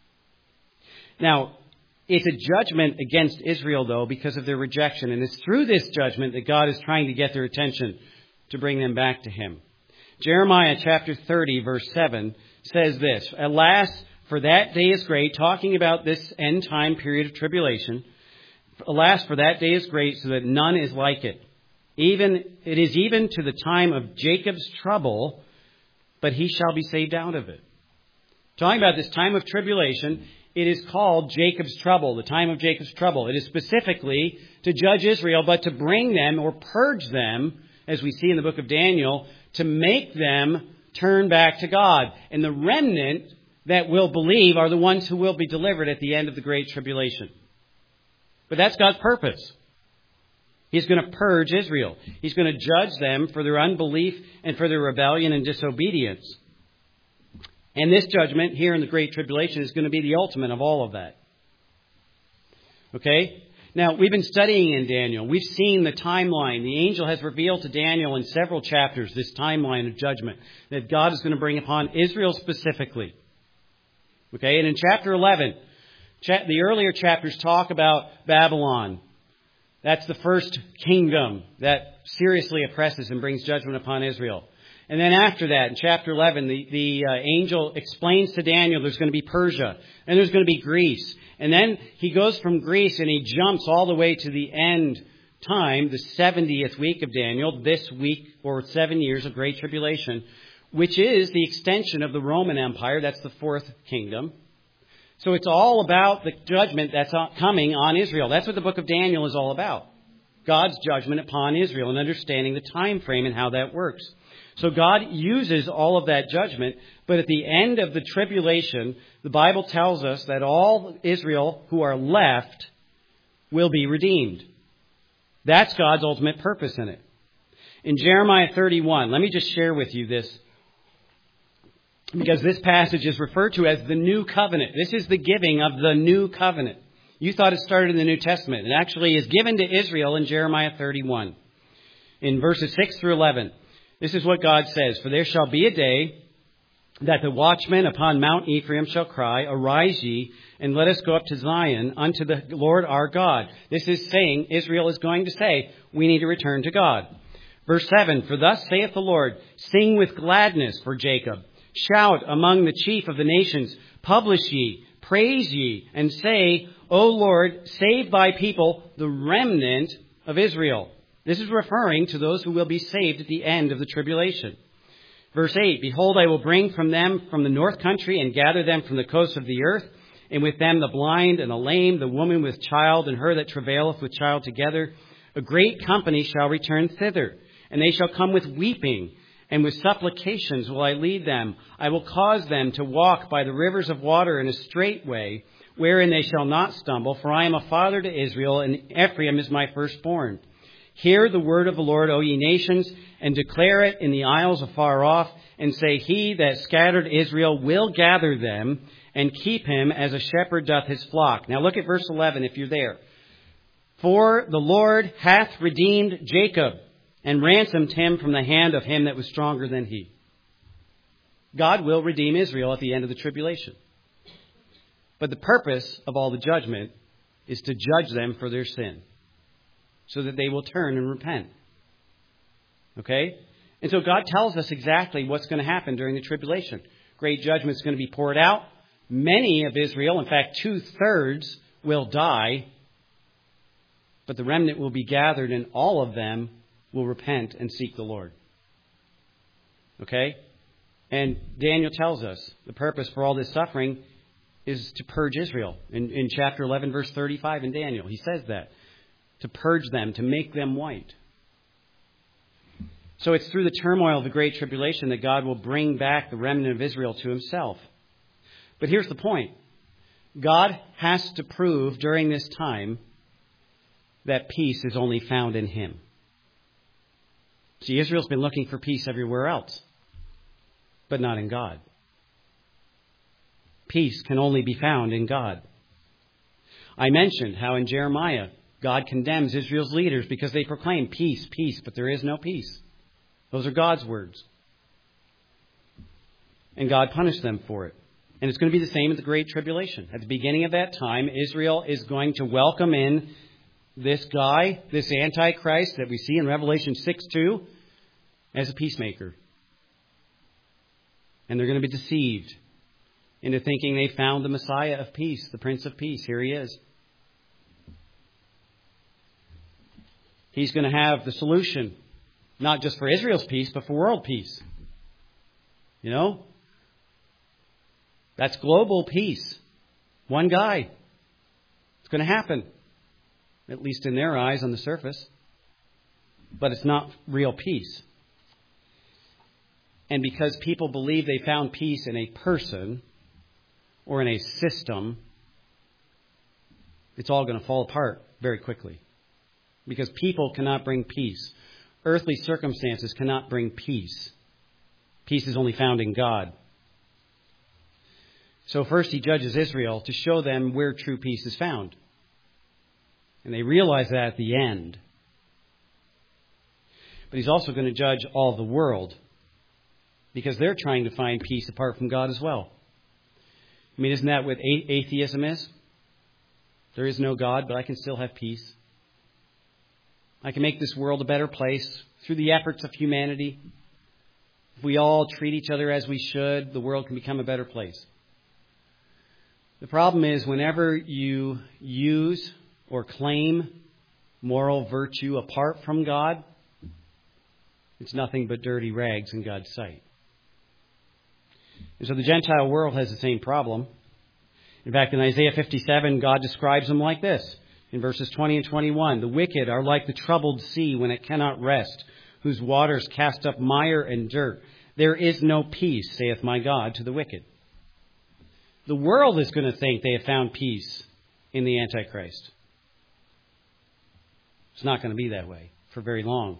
Now, it's a judgment against Israel, though, because of their rejection. And it's through this judgment that God is trying to get their attention to bring them back to Him. Jeremiah chapter 30, verse 7 says this, "Alas, for that day is great," talking about this end time period of tribulation. "Alas, for that day is great, so that none is like it. It is even to the time of Jacob's trouble, but he shall be saved out of it." Talking about this time of tribulation, it is called Jacob's trouble, the time of Jacob's trouble. It is specifically to judge Israel, but to bring them or purge them, as we see in the book of Daniel, to make them turn back to God. And the remnant that will believe are the ones who will be delivered at the end of the great tribulation. But that's God's purpose. He's going to purge Israel. He's going to judge them for their unbelief and for their rebellion and disobedience. And this judgment here in the Great Tribulation is going to be the ultimate of all of that. Okay? Now, we've been studying in Daniel. We've seen the timeline. The angel has revealed to Daniel in several chapters this timeline of judgment that God is going to bring upon Israel specifically. Okay? And in chapter 11, the earlier chapters talk about Babylon. That's the first kingdom that seriously oppresses and brings judgment upon Israel. And then after that, in chapter 11, the angel explains to Daniel there's going to be Persia and there's going to be Greece. And then he goes from Greece and he jumps all the way to the end time, the 70th week of Daniel, this week or 7 years of Great Tribulation, which is the extension of the Roman Empire. That's the fourth kingdom. So it's all about the judgment that's coming on Israel. That's what the book of Daniel is all about. God's judgment upon Israel and understanding the time frame and how that works. So God uses all of that judgment, but at the end of the tribulation, the Bible tells us that all Israel who are left will be redeemed. That's God's ultimate purpose in it. In Jeremiah 31, let me just share with you this, because this passage is referred to as the New Covenant. This is the giving of the New Covenant. You thought it started in the New Testament. It actually is given to Israel in Jeremiah 31. In verses 6 through 11, this is what God says, "For there shall be a day that the watchmen upon Mount Ephraim shall cry, Arise ye, and let us go up to Zion unto the Lord our God." This is saying, Israel is going to say, we need to return to God. Verse 7, "For thus saith the Lord, Sing with gladness for Jacob. Shout among the chief of the nations, Publish ye, praise ye, and say, O Lord, save thy people, the remnant of Israel." This is referring to those who will be saved at the end of the tribulation. Verse 8, "Behold, I will bring from them from the north country and gather them from the coasts of the earth, and with them the blind and the lame, the woman with child, and her that travaileth with child together. A great company shall return thither, and they shall come with weeping, and with supplications will I lead them. I will cause them to walk by the rivers of water in a straight way, wherein they shall not stumble. For I am a father to Israel, and Ephraim is my firstborn. Hear the word of the Lord, O ye nations, and declare it in the isles afar off, and say, He that scattered Israel will gather them, and keep him as a shepherd doth his flock. Now look at verse 11 if you're there. For the Lord hath redeemed Jacob, and ransomed him from the hand of him that was stronger than he. God will redeem Israel at the end of the tribulation. But the purpose of all the judgment is to judge them for their sin, so that they will turn and repent. Okay? And so God tells us exactly what's going to happen during the tribulation. Great judgment is going to be poured out. Many of Israel, in fact 2/3, will die. But the remnant will be gathered, and all of them will repent and seek the Lord. Okay? And Daniel tells us the purpose for all this suffering is to purge Israel. In chapter 11, verse 35 in Daniel, he says that. To purge them, to make them white. So it's through the turmoil of the Great Tribulation that God will bring back the remnant of Israel to himself. But here's the point. God has to prove during this time that peace is only found in him. See, Israel's been looking for peace everywhere else, but not in God. Peace can only be found in God. I mentioned how in Jeremiah, God condemns Israel's leaders because they proclaim peace, peace, but there is no peace. Those are God's words. And God punished them for it. And it's going to be the same at the Great Tribulation. At the beginning of that time, Israel is going to welcome in this guy, this Antichrist that we see in Revelation 6:2, as a peacemaker. And they're going to be deceived into thinking they found the Messiah of peace, the Prince of Peace. Here he is. He's going to have the solution, not just for Israel's peace, but for world peace. You know? That's global peace. One guy. It's going to happen. At least in their eyes on the surface. But it's not real peace. And because people believe they found peace in a person or in a system, it's all going to fall apart very quickly. Because people cannot bring peace. Earthly circumstances cannot bring peace. Peace is only found in God. So first he judges Israel to show them where true peace is found. And they realize that at the end. But he's also going to judge all the world, because they're trying to find peace apart from God as well. I mean, isn't that what atheism is? There is no God, but I can still have peace. I can make this world a better place through the efforts of humanity. If we all treat each other as we should, the world can become a better place. The problem is whenever you use or claim moral virtue apart from God, it's nothing but dirty rags in God's sight. And so the Gentile world has the same problem. In fact, in Isaiah 57, God describes them like this. In verses 20 and 21, the wicked are like the troubled sea when it cannot rest, whose waters cast up mire and dirt. There is no peace, saith my God, to the wicked. The world is going to think they have found peace in the Antichrist. It's not going to be that way for very long.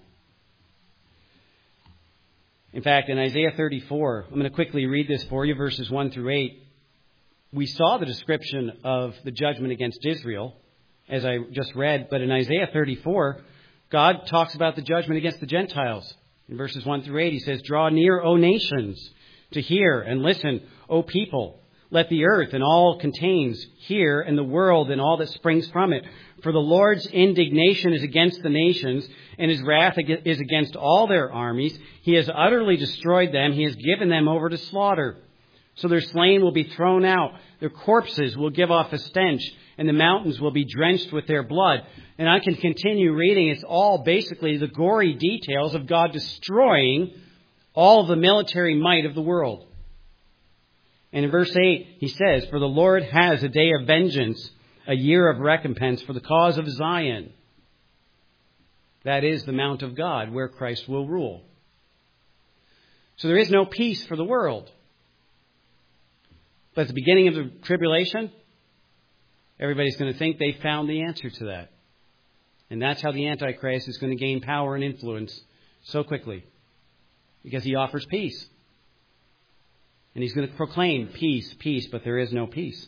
In fact, in Isaiah 34, I'm going to quickly read this for you, verses 1 through 8. We saw the description of the judgment against Israel, as I just read, but in Isaiah 34, God talks about the judgment against the Gentiles. In verses 1 through 8, he says, Draw near, O nations, to hear, and listen, O people. Let the earth and all it contains hear, and the world and all that springs from it. For the Lord's indignation is against the nations, and his wrath is against all their armies. He has utterly destroyed them. He has given them over to slaughter. So their slain will be thrown out. Their corpses will give off a stench, and the mountains will be drenched with their blood. And I can continue reading. It's all basically the gory details of God destroying all the military might of the world. And in verse 8, he says, For the Lord has a day of vengeance, a year of recompense for the cause of Zion. That is the Mount of God, where Christ will rule. So there is no peace for the world. But at the beginning of the tribulation, everybody's going to think they found the answer to that. And that's how the Antichrist is going to gain power and influence so quickly. Because he offers peace. And he's going to proclaim peace, peace, but there is no peace.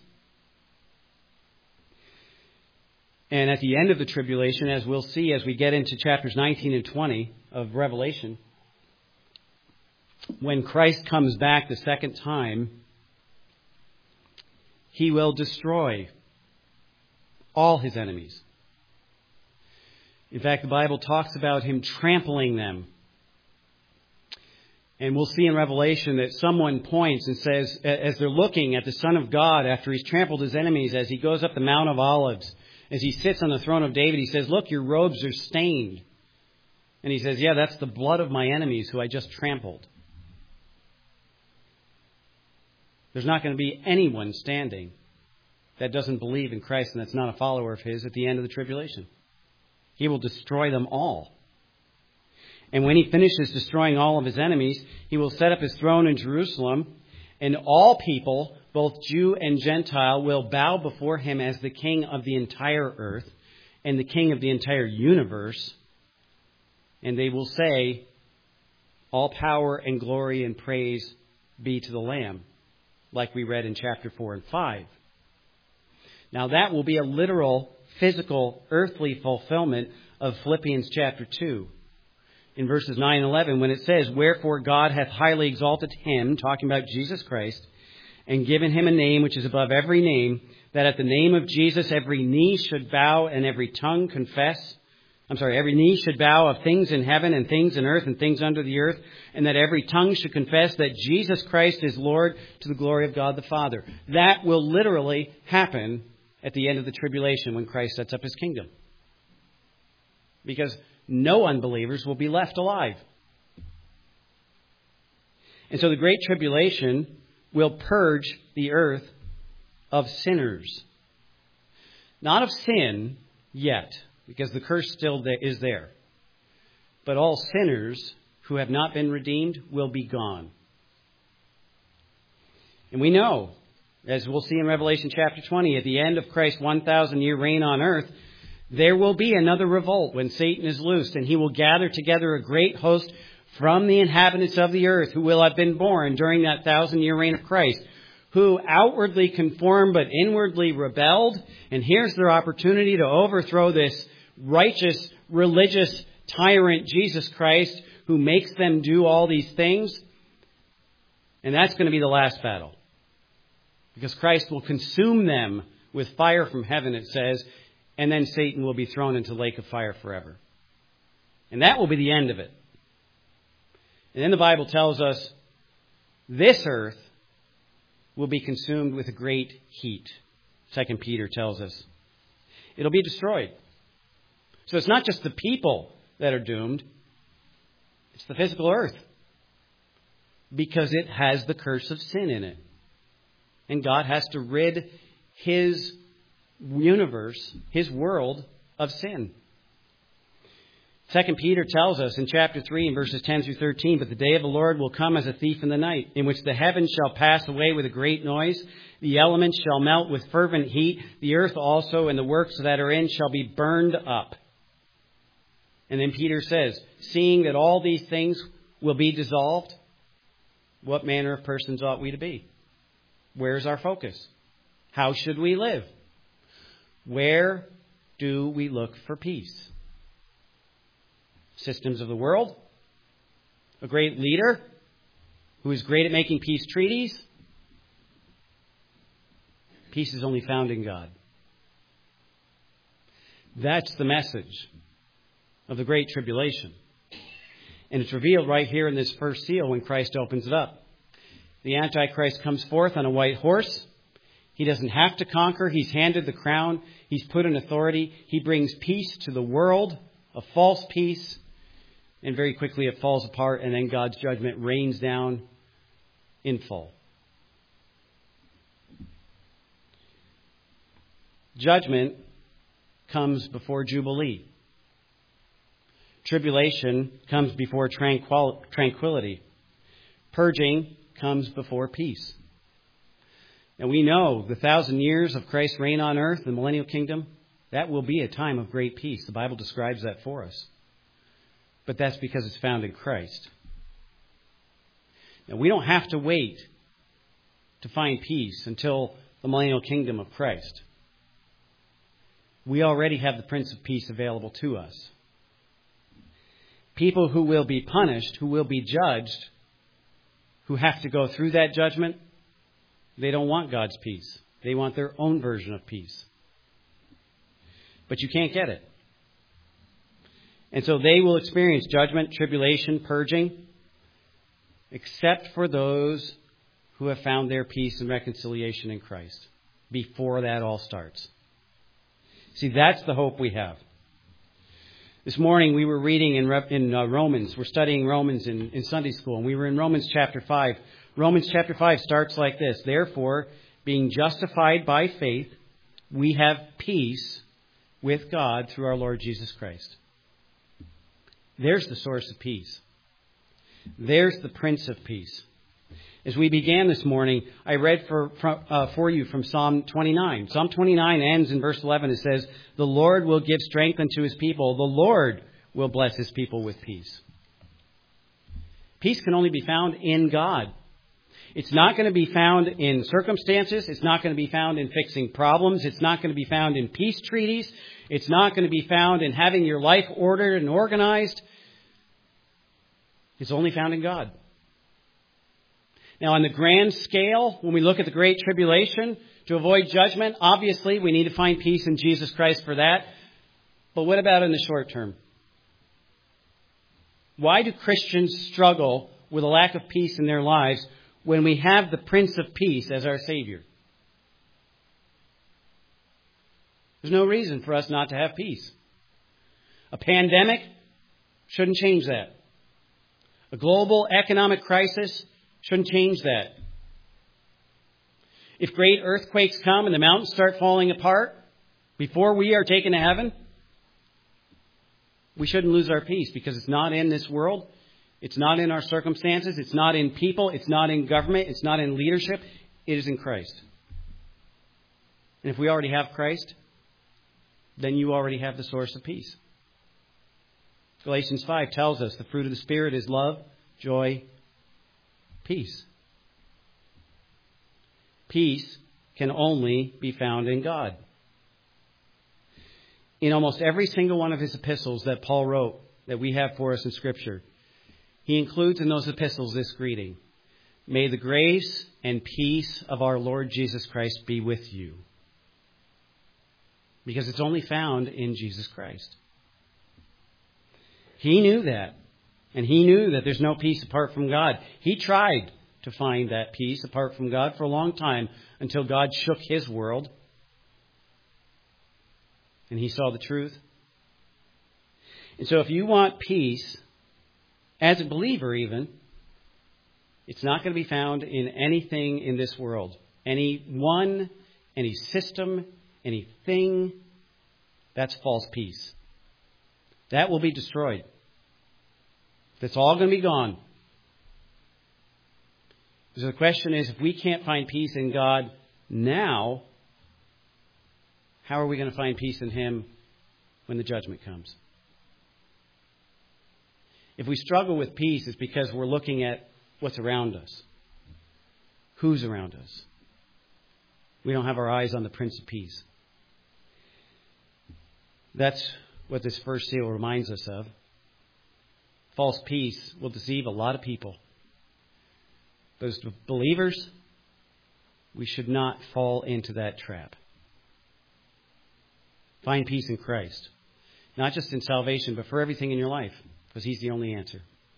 And at the end of the tribulation, as we'll see as we get into chapters 19 and 20 of Revelation, when Christ comes back the second time, he will destroy all his enemies. In fact, the Bible talks about him trampling them. And we'll see in Revelation that someone points and says, as they're looking at the Son of God after he's trampled his enemies, as he goes up the Mount of Olives, as he sits on the throne of David, he says, "Look, your robes are stained." And he says, "Yeah, that's the blood of my enemies who I just trampled." There's not going to be anyone standing that doesn't believe in Christ and that's not a follower of his at the end of the tribulation. He will destroy them all. And when he finishes destroying all of his enemies, he will set up his throne in Jerusalem, and all people, both Jew and Gentile, will bow before him as the king of the entire earth and the king of the entire universe. And they will say, "All power and glory and praise be to the Lamb," like we read in chapter 4 and 5. Now that will be a literal, physical, earthly fulfillment of Philippians chapter 2. In verses 9 and 11, when it says, "Wherefore God hath highly exalted him," talking about Jesus Christ, "and given him a name which is above every name, that at the name of Jesus every knee should bow and every tongue confess." Every knee should bow of things in heaven and things in earth and things under the earth, and that every tongue should confess that Jesus Christ is Lord, to the glory of God the Father. That will literally happen at the end of the tribulation when Christ sets up his kingdom. Because no unbelievers will be left alive. And so the Great Tribulation will purge the earth of sinners. Not of sin yet, because the curse still is there. But all sinners who have not been redeemed will be gone. And we know, as we'll see in Revelation chapter 20, at the end of Christ's 1,000-year reign on earth, there will be another revolt when Satan is loosed, and he will gather together a great host from the inhabitants of the earth who will have been born during that 1,000-year reign of Christ, who outwardly conformed but inwardly rebelled. And here's their opportunity to overthrow this righteous, religious tyrant, Jesus Christ, who makes them do all these things. And that's going to be the last battle. Because Christ will consume them with fire from heaven, it says, and then Satan will be thrown into the lake of fire forever. And that will be the end of it. And then the Bible tells us this earth will be consumed with a great heat. 2 Peter tells us. It'll be destroyed. So it's not just the people that are doomed. It's the physical earth. Because it has the curse of sin in it. And God has to rid his universe, his world, of sin. 2 Peter tells us in chapter 3 in verses 10 through 13, "But the day of the Lord will come as a thief in the night, in which the heavens shall pass away with a great noise, the elements shall melt with fervent heat, the earth also and the works that are in shall be burned up." And then Peter says, "Seeing that all these things will be dissolved, what manner of persons ought we to be?" Where's our focus? How should we live? Where do we look for peace? Systems of the world? A great leader who is great at making peace treaties? Peace is only found in God. That's the message of the Great Tribulation. And it's revealed right here in this first seal when Christ opens it up. The Antichrist comes forth on a white horse. He doesn't have to conquer. He's handed the crown. He's put in authority. He brings peace to the world, a false peace. And very quickly it falls apart, and then God's judgment rains down in full. Judgment comes before Jubilee. Tribulation comes before tranquility. Purging comes before peace. And we know the 1,000 years of Christ's reign on earth, the millennial kingdom, That will be a time of great peace. The Bible describes that for us. But that's because it's found in Christ. Now, we don't have to wait to find peace until the millennial kingdom of Christ. We already have the Prince of Peace available to us. People who will be punished, who will be judged, who have to go through that judgment, they don't want God's peace. They want their own version of peace. But you can't get it. And so they will experience judgment, tribulation, purging, except for those who have found their peace and reconciliation in Christ before that all starts. See, that's the hope we have. This morning we were reading in Romans. We're studying Romans in Sunday school, and we were in Romans chapter 5. Romans chapter 5 starts like this. Therefore, being justified by faith, we have peace with God through our Lord Jesus Christ. There's the source of peace. There's the Prince of Peace. As we began this morning, I read for you from Psalm 29. Psalm 29 ends in verse 11. It says, "The Lord will give strength unto his people. The Lord will bless his people with peace." Peace can only be found in God. It's not going to be found in circumstances. It's not going to be found in fixing problems. It's not going to be found in peace treaties. It's not going to be found in having your life ordered and organized. It's only found in God. Now, on the grand scale, when we look at the Great Tribulation, to avoid judgment, obviously we need to find peace in Jesus Christ for that. But what about in the short term? Why do Christians struggle with a lack of peace in their lives when we have the Prince of Peace as our Savior? There's no reason for us not to have peace. A pandemic shouldn't change that. A global economic crisis shouldn't change that. If great earthquakes come and the mountains start falling apart before we are taken to heaven, we shouldn't lose our peace, because it's not in this world. It's not in our circumstances. It's not in people. It's not in government. It's not in leadership. It is in Christ. And if we already have Christ, then you already have the source of peace. Galatians 5 tells us the fruit of the Spirit is love, joy, peace. Peace can only be found in God. In almost every single one of his epistles that Paul wrote, that we have for us in Scripture, he includes in those epistles this greeting: "May the grace and peace of our Lord Jesus Christ be with you." Because it's only found in Jesus Christ. He knew that. And he knew that there's no peace apart from God. He tried to find that peace apart from God for a long time, until God shook his world and he saw the truth. And so if you want peace, as a believer even, it's not going to be found in anything in this world. Anyone, any system, anything. That's false peace. That will be destroyed. That's all going to be gone. So the question is, if we can't find peace in God now, how are we going to find peace in him when the judgment comes? If we struggle with peace, it's because we're looking at what's around us. Who's around us? We don't have our eyes on the Prince of Peace. That's what this first seal reminds us of. False peace will deceive a lot of people. But as believers, we should not fall into that trap. Find peace in Christ. Not just in salvation, but for everything in your life, because he's the only answer.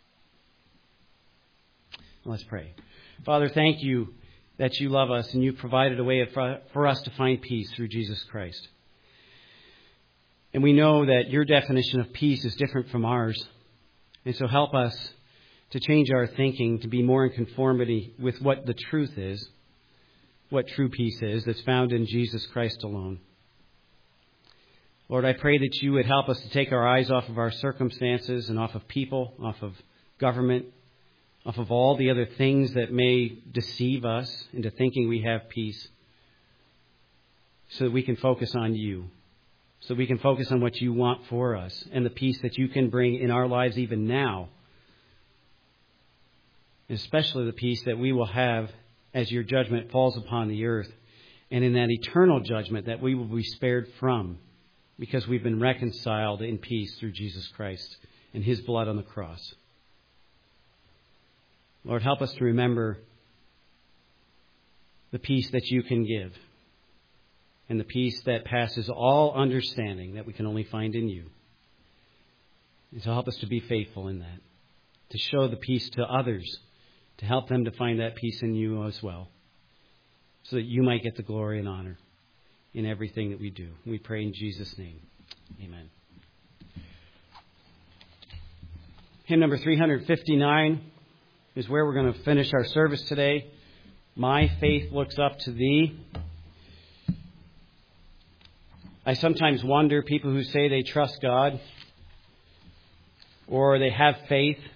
Let's pray. Father, thank you that you love us and you provided a way for us to find peace through Jesus Christ. And we know that your definition of peace is different from ours. And so help us to change our thinking to be more in conformity with what the truth is, what true peace is, that's found in Jesus Christ alone. Lord, I pray that you would help us to take our eyes off of our circumstances and off of people, off of government, off of all the other things that may deceive us into thinking we have peace, so that we can focus on you, so we can focus on what you want for us and the peace that you can bring in our lives even now, especially the peace that we will have as your judgment falls upon the earth, and in that eternal judgment that we will be spared from, because we've been reconciled in peace through Jesus Christ and his blood on the cross. Lord, help us to remember the peace that you can give, and the peace that passes all understanding that we can only find in you. And so help us to be faithful in that, to show the peace to others, to help them to find that peace in you as well, so that you might get the glory and honor in everything that we do. We pray in Jesus' name. Amen. Hymn number 359 is where we're going to finish our service today. My faith looks up to thee. I sometimes wonder, people who say they trust God or they have faith,